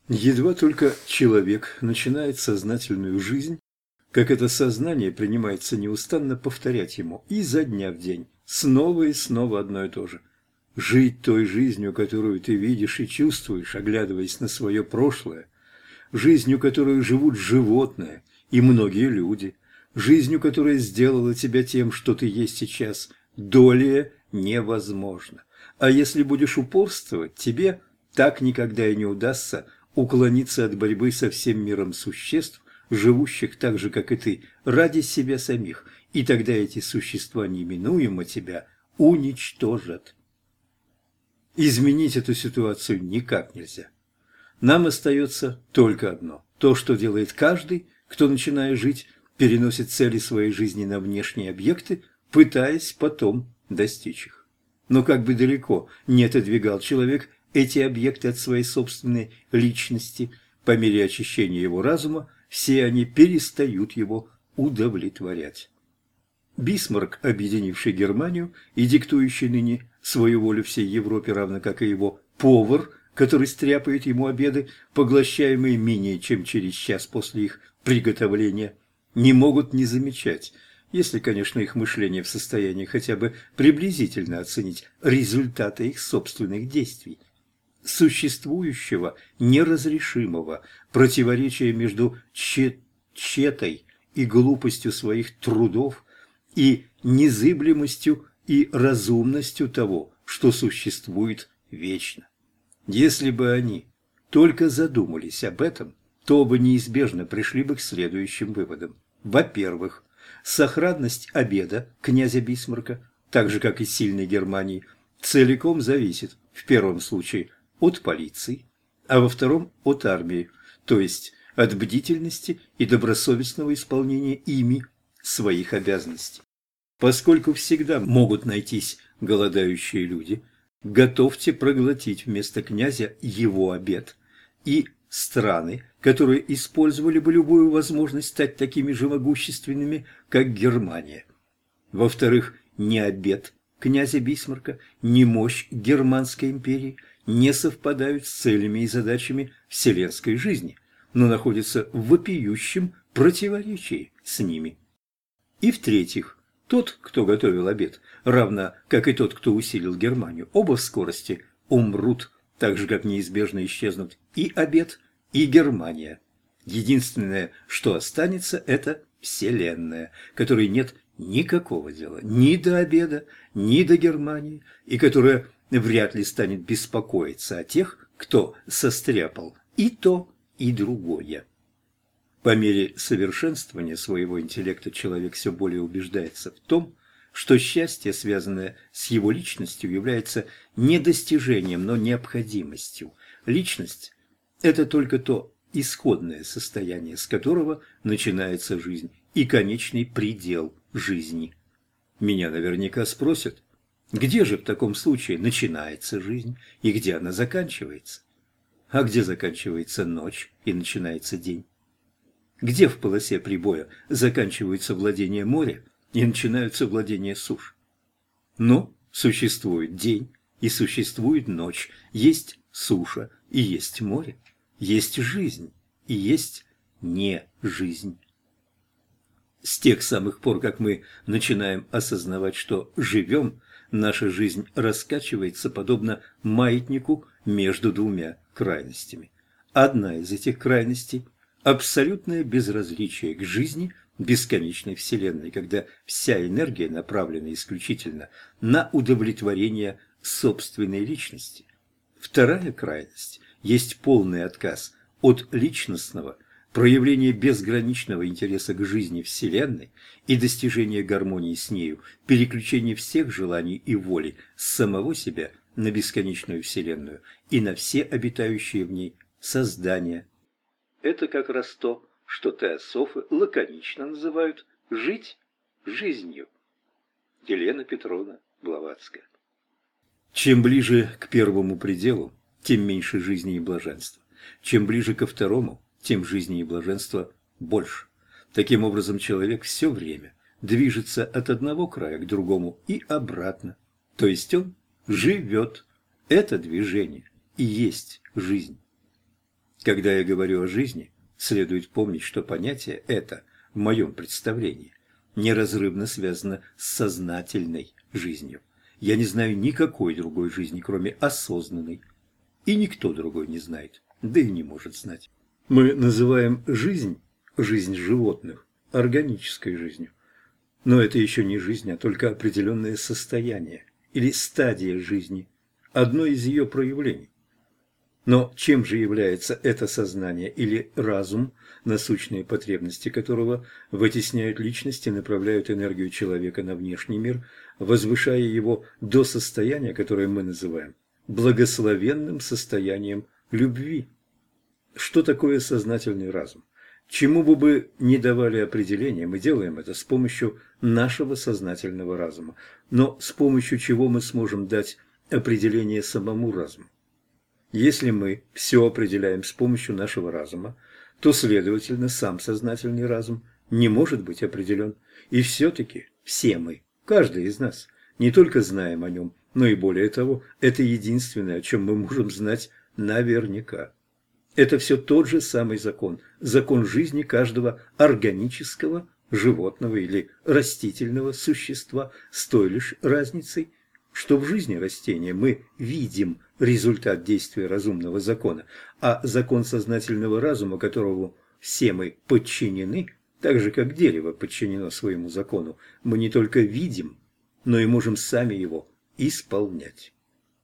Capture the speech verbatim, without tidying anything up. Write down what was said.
Едва только человек начинает сознательную жизнь, как это сознание принимается неустанно повторять ему изо дня в день, снова и снова одно и то же. Жить той жизнью, которую ты видишь и чувствуешь, оглядываясь на свое прошлое, жизнью, которую живут животные и многие люди, жизнью, которая сделала тебя тем, что ты есть сейчас, долее невозможно. А если будешь упорствовать, тебе так никогда и не удастся уклониться от борьбы со всем миром существ, живущих так же, как и ты, ради себя самих, и тогда эти существа неминуемо тебя уничтожат. Изменить эту ситуацию никак нельзя. Нам остается только одно. То, что делает каждый, кто, начиная жить, переносит цели своей жизни на внешние объекты, пытаясь потом достичь их. Но как бы далеко не отодвигал человек эти объекты от своей собственной личности, по мере очищения его разума, все они перестают его удовлетворять. Бисмарк, объединивший Германию и диктующий ныне свою волю всей Европе, равно как и его повар, который стряпает ему обеды, поглощаемые менее чем через час после их приготовления, не могут не замечать, если, конечно, их мышление в состоянии хотя бы приблизительно оценить результаты их собственных действий, существующего неразрешимого противоречия между тщетой и глупостью своих трудов и незыблемостью и разумностью того, что существует вечно. Если бы они только задумались об этом, то бы неизбежно пришли бы к следующим выводам. Во-первых, сохранность обеда князя Бисмарка, так же как и сильной Германии, целиком зависит, в первом случае, от полиции, а во втором – от армии, то есть от бдительности и добросовестного исполнения ими своих обязанностей. Поскольку всегда могут найтись голодающие люди, готовьте проглотить вместо князя его обед, и страны, которые использовали бы любую возможность стать такими же могущественными, как Германия. Во-вторых, ни обед князя Бисмарка, ни мощь Германской империи не совпадают с целями и задачами вселенской жизни, но находятся в вопиющем противоречии с ними. И в-третьих, тот, кто готовил обед, равно как и тот, кто усилил Германию, оба в скорости умрут, так же, как неизбежно исчезнут и обед, и Германия. Единственное, что останется, это Вселенная, которой нет никакого дела ни до обеда, ни до Германии, и которая вряд ли станет беспокоиться о тех, кто состряпал и то, и другое. По мере совершенствования своего интеллекта человек все более убеждается в том, что счастье, связанное с его личностью, является не достижением, но необходимостью. Личность – это только то исходное состояние, с которого начинается жизнь, и конечный предел жизни. Меня наверняка спросят, где же в таком случае начинается жизнь и где она заканчивается? А где заканчивается ночь и начинается день? Где в полосе прибоя заканчиваются владения моря и начинаются владения суш? Но существует день и существует ночь, есть суша и есть море, есть жизнь и есть не жизнь. С тех самых пор, как мы начинаем осознавать, что живем, наша жизнь раскачивается подобно маятнику между двумя крайностями. Одна из этих крайностей – абсолютное безразличие к жизни бесконечной Вселенной, когда вся энергия направлена исключительно на удовлетворение собственной личности. Вторая крайность есть полный отказ от личностного, проявление безграничного интереса к жизни Вселенной и достижение гармонии с нею, переключение всех желаний и воли с самого себя на бесконечную Вселенную и на все обитающие в ней создания. Это как раз то, что теософы лаконично называют «жить жизнью». Елена Петровна Блаватская. Чем ближе к первому пределу, тем меньше жизни и блаженства. Чем ближе ко второму, тем жизни и блаженства больше. Таким образом, человек все время движется от одного края к другому и обратно. То есть он живет. Это движение и есть жизнь. Когда я говорю о жизни, следует помнить, что понятие это, в моем представлении, неразрывно связано с сознательной жизнью. Я не знаю никакой другой жизни, кроме осознанной, и никто другой не знает, да и не может знать. Мы называем жизнь, жизнь животных, органической жизнью. Но это еще не жизнь, а только определенное состояние или стадия жизни, одно из ее проявлений. Но чем же является это сознание или разум, насущные потребности которого вытесняют личность и направляют энергию человека на внешний мир, возвышая его до состояния, которое мы называем благословенным состоянием любви? Что такое сознательный разум? Чему бы мы ни давали определение, мы делаем это с помощью нашего сознательного разума. Но с помощью чего мы сможем дать определение самому разуму? Если мы все определяем с помощью нашего разума, то, следовательно, сам сознательный разум не может быть определен. И все-таки все мы, каждый из нас, не только знаем о нем, но и более того, это единственное, о чем мы можем знать наверняка. Это все тот же самый закон, закон жизни каждого органического, животного или растительного существа, с той лишь разницей, что в жизни растения мы видим результат действия разумного закона, а закон сознательного разума, которому все мы подчинены, так же как дерево подчинено своему закону, мы не только видим, но и можем сами его исполнять.